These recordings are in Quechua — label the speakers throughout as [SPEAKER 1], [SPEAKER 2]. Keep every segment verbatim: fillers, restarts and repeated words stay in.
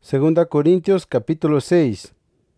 [SPEAKER 1] Segunda Corintios capítulo seis.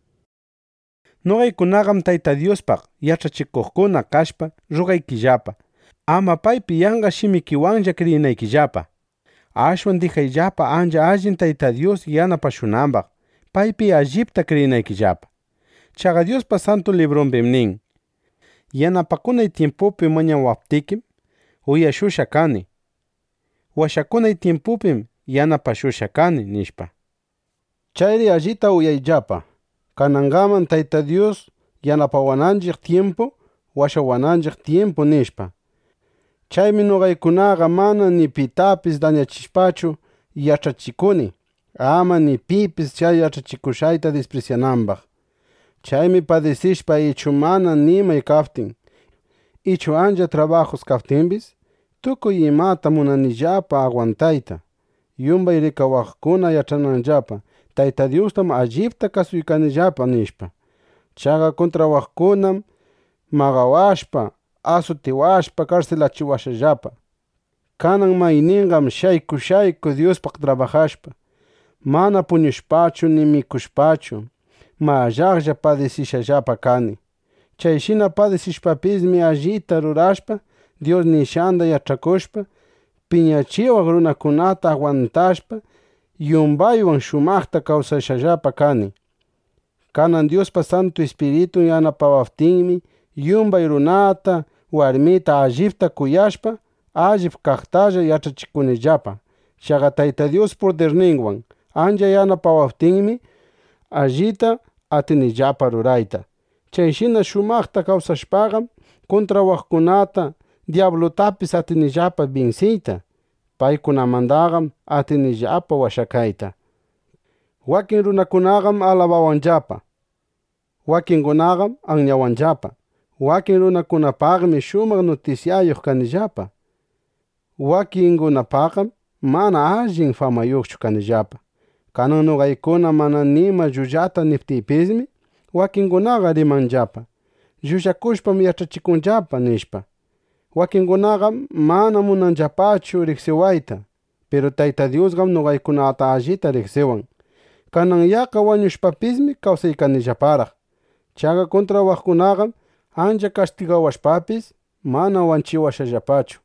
[SPEAKER 1] Noqaykunaqam Tayta Diospaq yachachikuqkuna kashpa rugaykillapa, ama paypi yanqa shimikiwanlla kriyinaykillapa. Ashwan dijayllapa ancha allin Tayta Dios yanapashunanpaq, paypi allipta kriyinaykillapa. Chaqa Diospa Santo Librunpim nin: Yanapakunay tiempopi mañawaptikim uyashusha kani, washakunay tiempopim yanapashusha kani nishpa. Chayri allita uyayllapa, kanangaman Tayta Dios yanapawananchik tiempo, washawananchik tiempo nishpa. Chaymi noqaykunaqa mana ni pitapis dañachishpachu yachachikuni, ama ni pipis chay yachachikushayta despreciananpaq. Chaymi padecishpa ichu mana nimay kaftin, ichu ancha trabajos kaftinpis, tukuy imata munanillapa aguantayta, yumbay rikawaqkuna yachananllapa Tayta Diostam allipta kasuykanillapa nishpa. Chaqa contrawaqkunam magawashpa, asutiwashpa karcelachiwashallapa. Kanan mayninqam shayku shayku Diospaq trabajashpa, mana puñushpachu ni mikushpachu, mallaqlla padecishallapa kani. Chayshina padecishpapismi allita rurashpa, Dios nishanda yachakushpa, piñachiwaq runakunata aguantashpa, yumbaywan shumaqta kawsashallapa kani. Kanan Diospa Santo Espiritu yanapawaptinmi, yumbay runata, warmita allipta kuyashpa, allip kaqtalla yachachikunillapa. Chaqa Tayta Dios poderninwan ancha yanapawaptinmi, allita atinillapa rurayta. Chayshina shumaqta kawsashpaqam, contrawaqkunata, diablotapis atinillapa vinciyta. Paykunamandaqam atinillapa washakayta. Wakin runakunaqam alabawanllapa, wakinkunaqam anyawanllapa, wakin runakunapaqmi shumaq noticiayuq kanillapa, wakinkunapaqam mana allin famayuqchu kanillapa. Kanan noqaykuna mana nima llullata niptiypismi, wakinkunaqa rimanllapa, llullakushpam yachachikunllapa nishpa. Wakinkunaqam mana munanllapachu riqsiwayta, pero Tayta Diosqam noqaykunata allita riqsiwan. Kanan yaqa wañushpapismi kawsaykanillapáraq. Chaqa contrawaqkunaqam ancha castigawashpapis mana wanchiwashallapachu.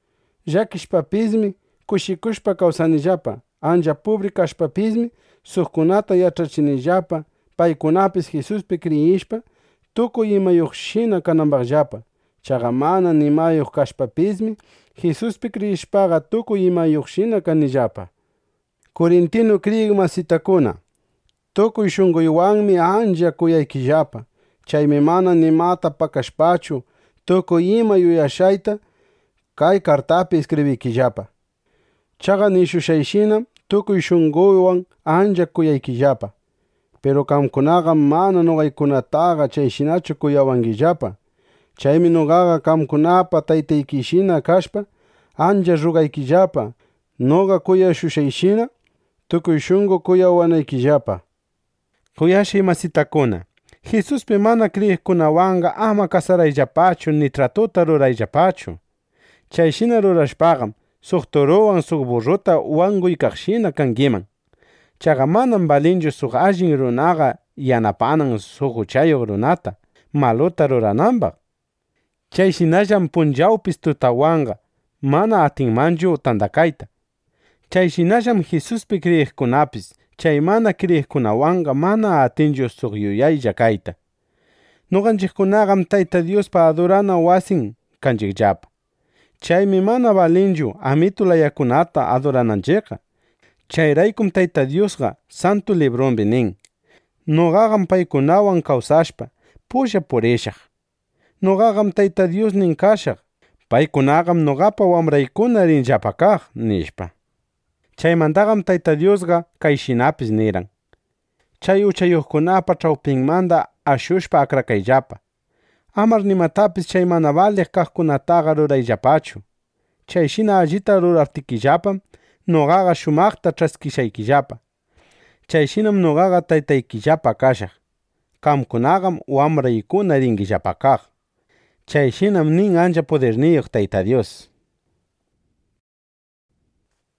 [SPEAKER 1] Llakishpapismi kushikushpa kawsanillapa, ancha pobre kashpapismi suqkunata yachachinillapa, paykunapis Jesuspi kriyishpa, tukuy imayuqshina kananpaqllapa. Chaqa mana nimayuq kashpapismi, Jesuspi kriyishpaqa tukuy imayuqshina kanillapa. Corintino kriyiq masitakuna, tukuy shunquywanmi ancha kuyaykillapa. Chaymi mana nimata pakashpachu, tukuy ima yuyashayta kay kartapi escribiykillapa. Chaqa nishushayshina tukuy shunquywan ancha kuyaykillapa. Pero kamkunaqa mana noqaykunataqa chayshinachu kuyawankillapa. Chaymi noqaqa kamkunapa taytaykishina kashpa, ancha rugaykillapa, noqa kuyashushayshina, tukuy shunqu kuyawanaykillapa. Kuyashay masitakuna, Jesuspi mana kriyiqkunawanqa ama kasarayllapachu ni tratuta rurayllapachu. Chayshina rurashpaqam, suq turuwan suq burruta wanquykaqshina kankiman. Chaqa manam balinchu suq allin runaqa yanapanan suq uchayuq runata, maluta rurananpaq. Chayshinallam punllawpis tutawanqa mana atinmanchu tandakayta. Chayshinallam Jesuspi kriyiqkunapis chay mana kriyiqkunawanqa mana atinchu suq yuyaylla kayta. Nuqanchikkunaqam Tayta Diospa adurana wasin kanchikllapa. Chaymi mana balinchu amitu layakunata adurananchikqa. Chayraykum Tayta Diosqa Santo Librunpi nin: Noqaqam paykunawan kawsashpa pulla purishaq. Noqaqam Tayta Dios nin kashaq, paykunaqam noqapa wamraykuna rinllapa kaq nishpa. Chaymantaqam Tayta Diosqa kayshinapis niran: Chay uchayuqkunapa chawpinmanta ashushpa akrakayllapa. Amar nimatapis chay mana baliq kaqkunataqa rurayllapachu. Chayshina allita ruraptikillapam noqaqa shumaqta ch'askishaykillapa. Chayshinam noqaqa taytaykillapa kashaq. Qamkunaqam wamraykuna rinkillapa kaq. Chayshinam nin ancha poderniyuq Tayta Dios.